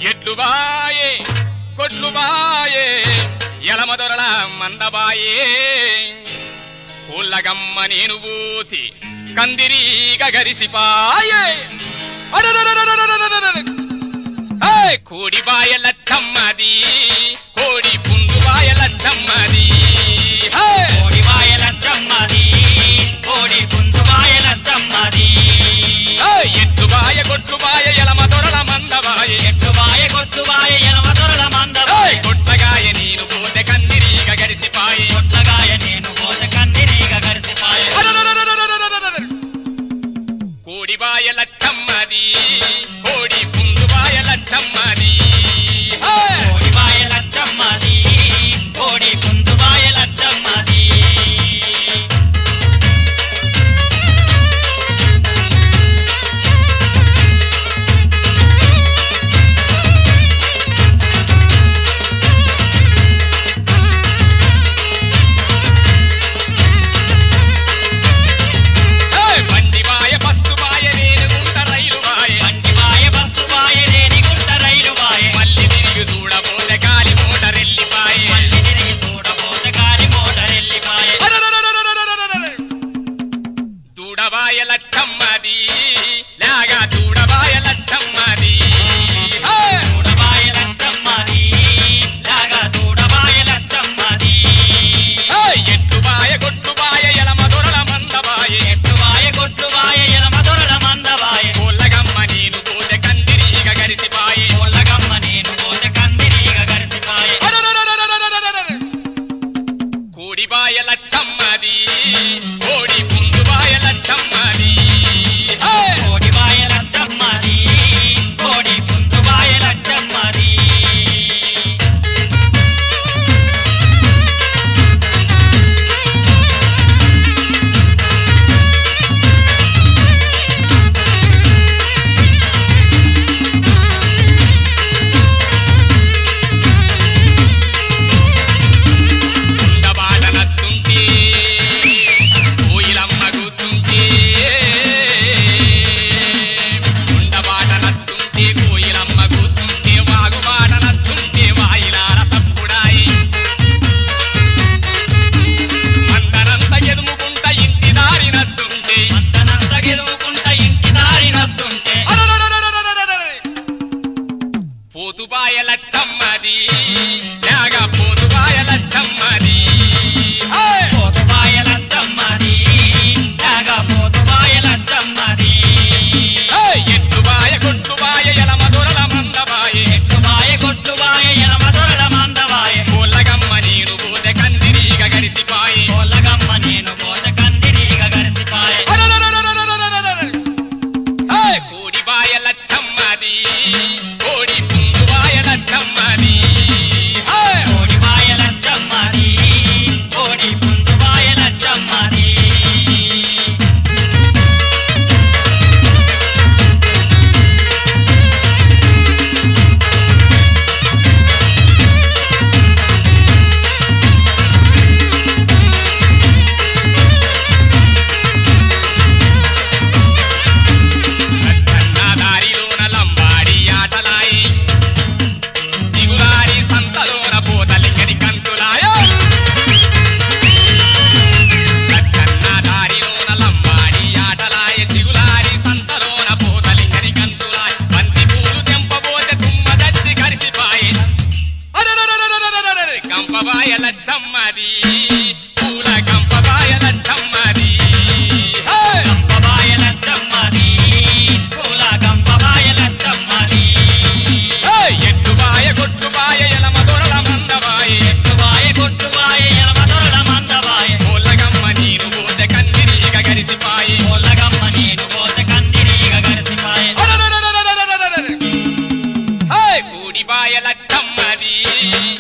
ఎట్లు బాయే కొట్లు బాయే ఎలమదొరల మందబాయే పూలగమ్మ నేను బూతి కందిరీగ గరిసిపాయే కోడి బాయ లచ్చమ్మది కోడి పుందు బాయ లచ్చమ్మది కోడి బాయ లచ్చమ్మది కోడి పుందు బాయ లచ్చమ్మది ఎట్లు బాయ కొట్లు బాయ ఎలమదొరల మందబాయే ఎట్లు బాయ కొట్లు బాయ ఎలమదొరల మందబాయే కొట్లగాయ నేను పోతే కందిరీగ గరిసిపాయే కొట్లగాయ నేను పోతే కందిరీగ గరిసిపాయే కోడి బాయ లచ్చమ్మది కోడి పుందు బాయ లచ్చమ్మది కోడి బాయ లచ్చమ్మది కోడి పుందు బాయ లచ్చమ్మది బండి బాయ బస్సు బాయ రేణుగుంట రైలు బాయ బండి బాయ బస్సు బాయ రేణిగుంట రైలు బాయ మళ్ళీ తిరిగి చూడబోతే గాలి మోటరెల్లిపాయే మళ్ళీ తిరిగి చూడబోతే గాలి మోటరెల్లిపాయే దూడబాయ లచ్చమ్మది లాగా దూడబాయ లచ్చమ్మది దూడబాయ లచ్చమ్మది లాగా దూడబాయ లచ్చమ్మది ఎట్లు బాయ కొట్లు బాయ ఎలమదొరల మందబాయే ఎట్లు బాయ కొట్లు బాయ ఎలమదొరల మందబాయ కోళ్ళగమ్మ నేను పోతే కందిరీగ గరిసిపాయే కోళ్ళగమ్మ నేను పోతే కందిరీగ గరిసిపాయే కోడి బాయ లచ్చమ్మది కోడి పుందు బాయ లచ్చమ్మది కోడి బాయ లచ్చమ్మది కోడి పుందు బాయ లచ్చమ్మది ఉండబాట నస్తుంటే కోయిలమ్మ కూతుంటే ఉండబాట నస్తుంటే కోయిలమ్మ కూతుంటే వాగుబాట నస్తుంటే వాయిలాల సప్పుడాయి మందనంత ఎదుముకుంట ఇంటి దారి నస్తుంటే అంతనంత గెలువుకుంట ఇంటి దారి నస్తుంటే పోతుబాయ లచ్చమ్మది యాగా పోతుబాయ లచ్చమ్మది పోతుబాయ లచ్చమ్మది లాగా పోతుబాయ లచ్చమ్మది ఎట్టుబాయ కొట్టుబాయ ఎలమదొరల మందబాయే ఎట్లు బాయ కొట్లు బాయ ఎలమదొరల మందబాయ కోళ్ళగమ్మ నేను పోతే కందిరీగ గరిసిపాయే కోళ్ళగమ్మ నేను పోతే కందిరీగ గరిసిపాయ కోడి బాయ లచ్చమ్మది కోడి పుందు బాయ లచ్చమ్మది కోడి బాయ లచ్చమ్మది కోడి పుందు బాయ లచ్చమ్మది లచ్చన్న దారిలోన లంబాడి ఆటలాయి దిగులారి సంతలోన పోతలింగని కంతులాయ లచ్చన్న దారిలోన లంబాడి ఆటలాయ దిగులారి సంతలోన పోతలింగని కంతులాయ బంతి పూలు తెంపబోతే తుమ్మ దచ్చి కరిసిపాయే గంపబాయ లచ్చమ్మది పూల గంపబాయ లచ్చమ్మది గంపబాయ లచ్చమ్మది పూల గంపబాయ లచ్చమ్మది ఎట్టుబాయ కొట్టుబాయ ఎలమదొరల మందబాయే ఎట్లు బాయ కొట్లు బాయ ఎలమదొరల మందబాయ కోళ్ళగమ్మ నేను పోతే కందిరీగ గరిసిపాయే కోళ్ళగమ్మ నేను పోతే కందిరీగ గరిసిపాయ కోడి బాయ లచ్చమ్మది